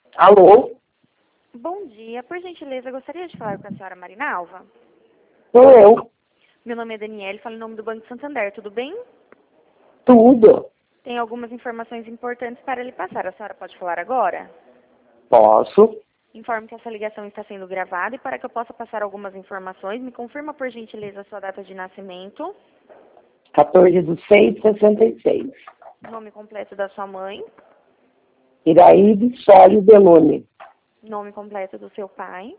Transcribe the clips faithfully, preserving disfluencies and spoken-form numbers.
Alô? Bom dia. Por gentileza, gostaria de falar com a senhora Marinalva? Sou eu. Meu nome é Daniele, falo em nome do Banco Santander, tudo bem? Tudo. Tem algumas informações importantes para lhe passar. A senhora pode falar agora? Posso. Informe que essa ligação está sendo gravada e para que eu possa passar algumas informações, me confirma por gentileza a sua data de nascimento, quatorze de seis de sessenta e seis. nome completo da sua mãe, Iraíde Sólio Belone. nome completo do seu pai.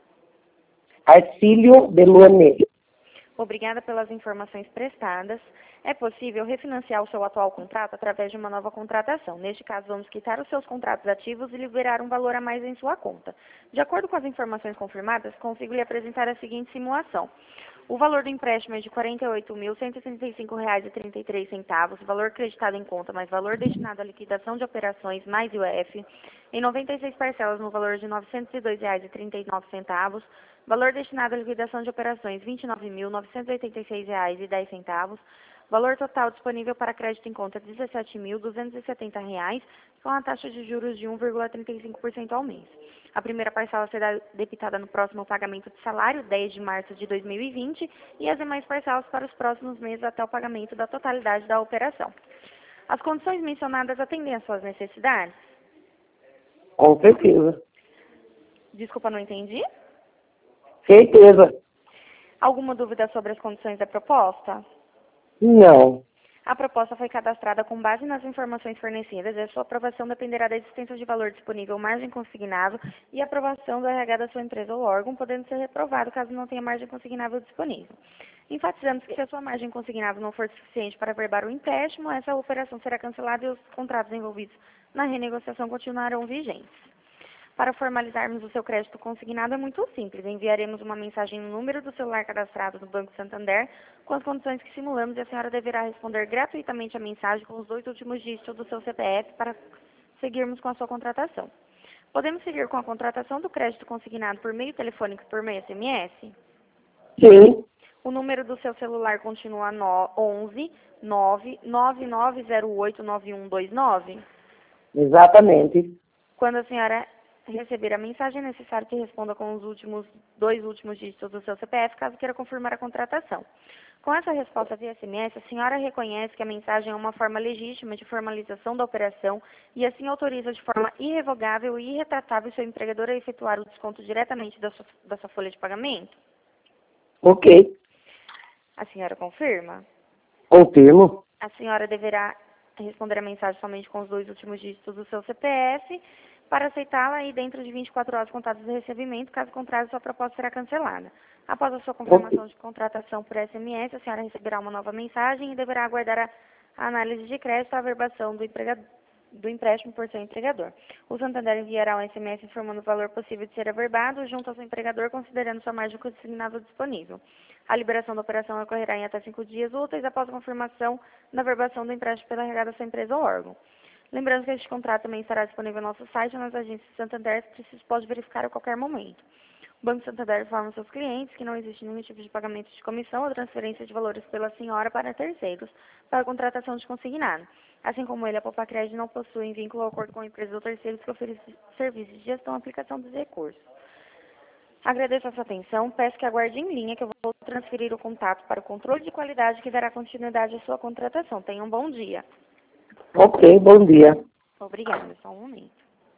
Arcílio Belone. Obrigada pelas informações prestadas. É possível refinanciar o seu atual contrato através de uma nova contratação. Neste caso, vamos quitar os seus contratos ativos e liberar um valor a mais em sua conta. De acordo com as informações confirmadas, consigo lhe apresentar a seguinte simulação. O valor do empréstimo é de quarenta e oito mil, cento e trinta e cinco reais e trinta e três centavos, valor creditado em conta mais valor destinado à liquidação de operações mais I O F, em noventa e seis parcelas no valor de novecentos e dois reais e trinta e nove centavos, valor destinado à liquidação de operações vinte e nove mil, novecentos e oitenta e seis reais e dez centavos, valor total disponível para crédito em conta dezessete mil, duzentos e setenta reais, com a taxa de juros de um vírgula trinta e cinco por cento ao mês. A primeira parcela será debitada no próximo pagamento de salário, dez de março de dois mil e vinte, e as demais parcelas para os próximos meses até o pagamento da totalidade da operação. As condições mencionadas atendem às suas necessidades? Com certeza. Desculpa, não entendi. Certeza. Alguma dúvida sobre as condições da proposta? Não. A proposta foi cadastrada com base nas informações fornecidas e a sua aprovação dependerá da existência de valor disponível, margem consignável e aprovação do R H da sua empresa ou órgão, podendo ser reprovado caso não tenha margem consignável disponível. Enfatizamos que se a sua margem consignável não for suficiente para averbar o empréstimo, essa operação será cancelada e os contratos envolvidos na renegociação continuarão vigentes. Para formalizarmos o seu crédito consignado é muito simples. Enviaremos uma mensagem no número do celular cadastrado no Banco Santander com as condições que simulamos e a senhora deverá responder gratuitamente a mensagem com os dois últimos dígitos do seu C P F para seguirmos com a sua contratação. Podemos seguir com a contratação do crédito consignado por meio telefônico e por meio S M S? Sim. O número do seu celular continua no onze nove nove nove zero oito nove um dois nove? Exatamente. Quando a senhora receber a mensagem, é necessário que responda com os últimos, dois últimos dígitos do seu C P F, caso queira confirmar a contratação. Com essa resposta via S M S, a senhora reconhece que a mensagem é uma forma legítima de formalização da operação e assim autoriza de forma irrevogável e irretratável seu empregador a efetuar o desconto diretamente da sua, da sua folha de pagamento? Ok. A senhora confirma? Confirmo. A senhora deverá responder a mensagem somente com os dois últimos dígitos do seu C P F para aceitá-la e dentro de vinte e quatro horas contadas do recebimento, caso contrário, sua proposta será cancelada. Após a sua confirmação de contratação por S M S, a senhora receberá uma nova mensagem e deverá aguardar a, a análise de crédito e a averbação do, do empréstimo por seu empregador. O Santander enviará um S M S informando o valor possível de ser averbado junto ao seu empregador, considerando sua margem consignável disponível. A liberação da operação ocorrerá em até cinco dias úteis após a confirmação da averbação do empréstimo pela R H da sua empresa ou órgão. Lembrando que este contrato também estará disponível no nosso site ou nas agências Santander, se preciso pode verificar a qualquer momento. O Banco Santander informa seus clientes que não existe nenhum tipo de pagamento de comissão ou transferência de valores pela senhora para terceiros para a contratação de consignado. Assim como ele, a Poupa Crédito não possui vínculo ou acordo com empresas ou terceiros que oferecem serviços de gestão e aplicação dos recursos. Agradeço a sua atenção, peço que aguarde em linha que eu vou transferir o contato para o controle de qualidade que dará continuidade à sua contratação. Tenha um bom dia. Ok, bom dia. Obrigada, só um momento.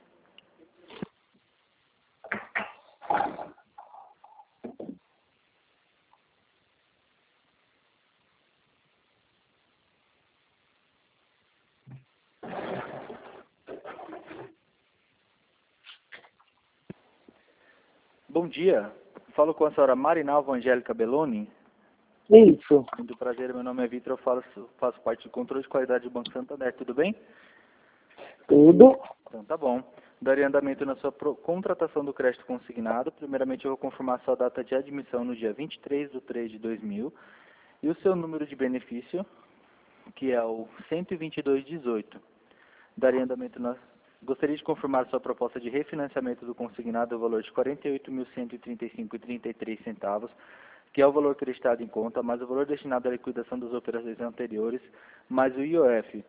Bom dia. Falo com a senhora Marinalva Angélica Beloni. Isso. Muito prazer, meu nome é Vitor, eu faço, faço parte do controle de qualidade do Banco Santander, tudo bem? Tudo. Então tá bom. Daria andamento na sua pro, contratação do crédito consignado. Primeiramente eu vou confirmar sua data de admissão no dia vinte e três de três de dois mil e o seu número de benefício, que é o cento e vinte e dois dezoito. Daria andamento na... Gostaria de confirmar sua proposta de refinanciamento do consignado no valor de quarenta e oito mil cento e trinta e cinco reais e trinta e três centavos, que é o valor creditado em conta, mais o valor destinado à liquidação das operações anteriores, mais o I O F,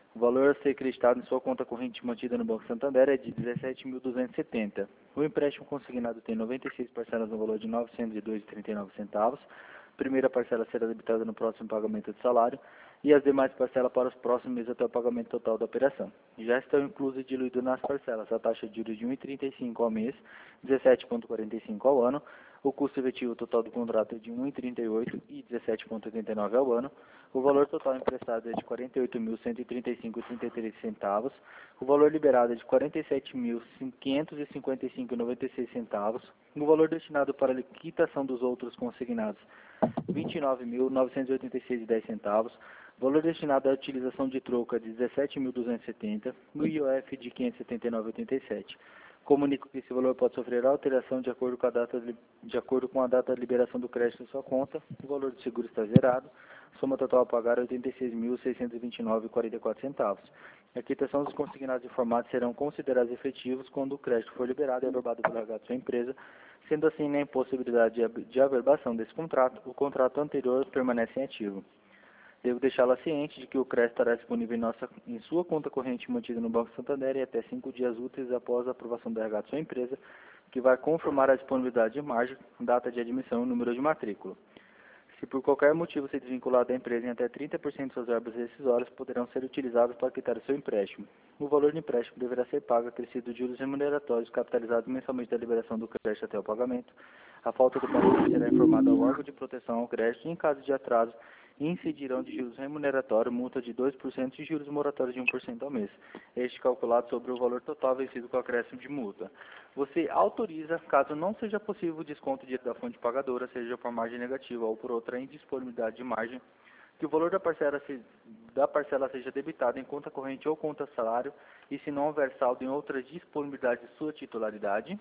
O valor a ser acreditado em sua conta corrente mantida no Banco Santander é de dezessete mil duzentos e setenta. O empréstimo consignado tem noventa e seis parcelas no valor de novecentos e dois reais e trinta e nove centavos. A primeira parcela será debitada no próximo pagamento de salário e as demais parcelas para os próximos meses até o pagamento total da operação. Já estão inclusas e diluídas nas parcelas a taxa de juros de um vírgula trinta e cinco ao mês, dezessete vírgula quarenta e cinco ao ano. O custo efetivo total do contrato é de um vírgula trinta e oito e dezessete vírgula oitenta e nove ao ano. O valor total emprestado é de quarenta e oito mil cento e trinta e cinco vírgula trinta e três centavos. O valor liberado é de quarenta e sete mil quinhentos e cinquenta e cinco vírgula noventa e seis centavos. O valor destinado para a liquidação dos outros consignados, vinte e nove mil novecentos e oitenta e seis vírgula dez centavos. O valor destinado à utilização de troco é de dezessete mil duzentos e setenta. No I O F de quinhentos e setenta e nove vírgula oitenta e sete. Comunico que esse valor pode sofrer alteração de acordo com a data de, de acordo com a data de liberação do crédito em sua conta. O valor do seguro está zerado. Soma total a pagar é oitenta e seis mil seiscentos e vinte e nove vírgula quarenta e quatro centavos. A quitação dos consignados informados serão considerados efetivos quando o crédito for liberado e averbado pelo R H da sua empresa. Sendo assim, na impossibilidade de, de averbação desse contrato, o contrato anterior permanece em ativo. Devo deixá-la ciente de que o crédito estará disponível em, nossa, em sua conta corrente mantida no Banco Santander e até cinco dias úteis após a aprovação do R H da sua empresa, que vai confirmar a disponibilidade de margem, data de admissão e número de matrícula. Se por qualquer motivo se desvincular da empresa em até trinta por cento de suas verbas rescisórias, poderão ser utilizadas para quitar o seu empréstimo. O valor do empréstimo deverá ser pago acrescido de juros remuneratórios capitalizados mensalmente da liberação do crédito até o pagamento. A falta do pagamento será informada ao órgão de proteção ao crédito e, em caso de atraso, incidirão de juros remuneratórios, multa de dois por cento e juros moratórios de um por cento ao mês. Este calculado sobre o valor total vencido com acréscimo de multa. Você autoriza, caso não seja possível o desconto direto da fonte pagadora, seja por margem negativa ou por outra indisponibilidade de margem, que o valor da parcela, se, da parcela seja debitado em conta corrente ou conta salário, e se não houver saldo em outra disponibilidade de sua titularidade.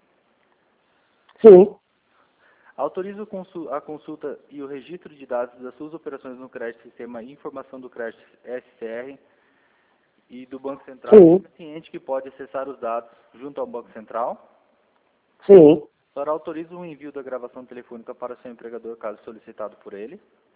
Sim. Autorizo a consulta e o registro de dados das suas operações no crédito Sistema Informação do Crédito S C R e do Banco Central. Sim. Ciente que pode acessar os dados junto ao Banco Central. Sim. A senhora autoriza o envio da gravação telefônica para seu empregador, caso solicitado por ele.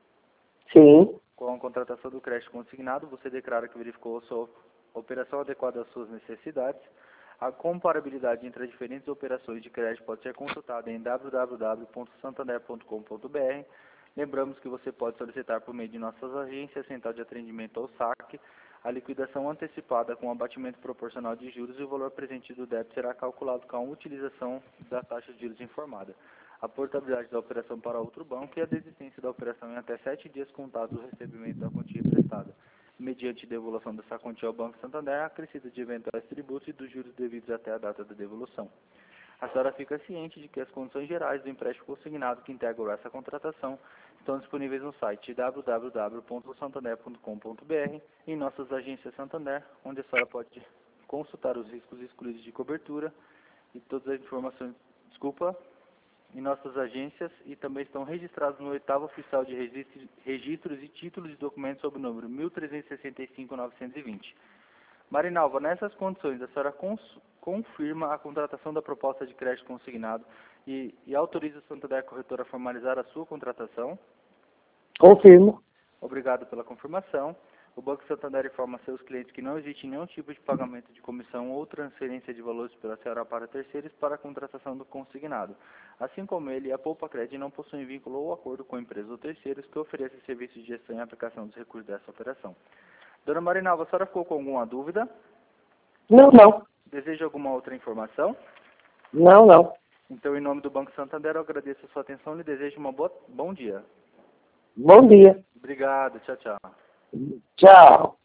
Sim. Com a contratação do crédito consignado, você declara que verificou a sua operação adequada às suas necessidades. A comparabilidade entre as diferentes operações de crédito pode ser consultada em w w w ponto santander ponto com ponto b r. Lembramos que você pode solicitar por meio de nossas agências, Central de Atendimento ou S A C, a liquidação antecipada com abatimento proporcional de juros e o valor presente do débito será calculado com a utilização da taxa de juros informada. A portabilidade da operação para outro banco e a desistência da operação em até sete dias contados do recebimento da quantia emprestada, mediante devolução dessa quantia ao Banco Santander, acrescida de eventuais tributos e dos juros devidos até a data da devolução. A senhora fica ciente de que as condições gerais do empréstimo consignado que integram essa contratação estão disponíveis no site w w w ponto santander ponto com ponto b r e em nossas agências Santander, onde a senhora pode consultar os riscos excluídos de cobertura e todas as informações, desculpa, em nossas agências e também estão registrados no oitavo oficial de registro, registros e títulos de documentos sob o número mil trezentos e sessenta e cinco ponto novecentos e vinte. Marinalva, nessas condições, a senhora cons, confirma a contratação da proposta de crédito consignado e, e autoriza o Santander Corretora a formalizar a sua contratação? Confirmo. Obrigado pela confirmação. O Banco Santander informa a seus clientes que não existe nenhum tipo de pagamento de comissão ou transferência de valores pela senhora para terceiros para a contratação do consignado. Assim como ele, a Poupa Cred não possui vínculo ou acordo com empresas ou terceiros que oferecem serviços de gestão e aplicação dos recursos dessa operação. Dona Marinalva, a senhora ficou com alguma dúvida? Não, não. Deseja alguma outra informação? Não, não. Então, em nome do Banco Santander, eu agradeço a sua atenção e lhe desejo um bom dia. Bom dia. Obrigado, tchau, tchau. Tchau.